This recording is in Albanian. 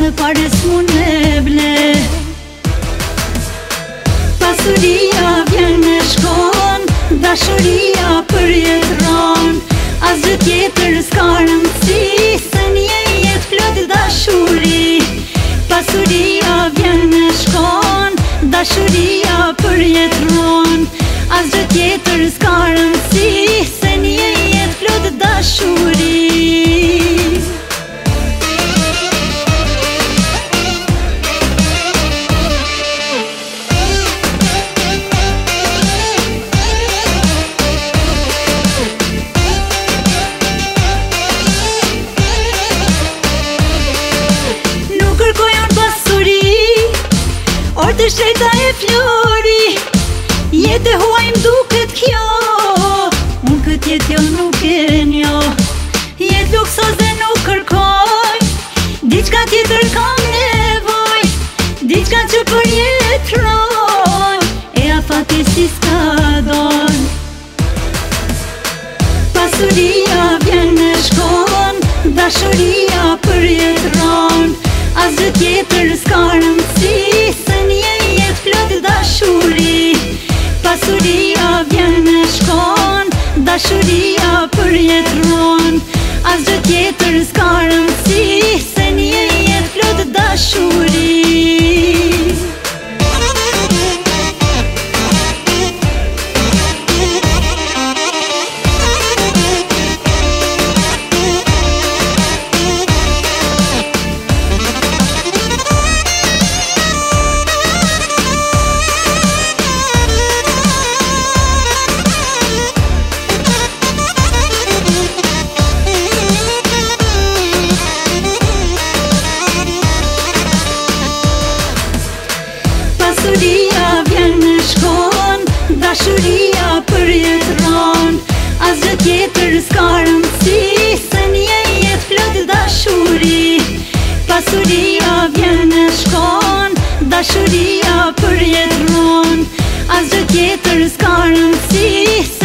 edhe pare s'mun me ble. Pasuria vjen me shkon, dashuria përjetron. Asgjë tjetër s'ka rëndësi, se një jetë plot dashuri. Pasuria vjen me shkon, dashuria përjetron. Asgjë tjetër s'ka rëndësi, se një jetë plot dashuri. Orë të shtrejta e flori, jetë e huaj m'duket kjo. Unë këtë jetë jo nuk e njo, jetë luksoze nuk kërkoj. Diçka tjetër kam nevoj, diçka që përjetroj, e afati si s'ka don. Pasuria vjen me shkon, dashuria përjetron. Asgjë tjetër s'ka rëndësi, se një jetë plot dashuri. Pasuria vjen me shkon, dashuria përjetron. Asgjë tjetër s'ka rëndësi, se një jetë plot dashuri. Pasuria vjen me shkon, dashuria përjetron. Asgjë tjetër s'ka rëndësi, se një jetë plot dashuri. Pasuria vjen me shkon, dashuria përjetron. Asgjë tjetër s'ka rëndësi,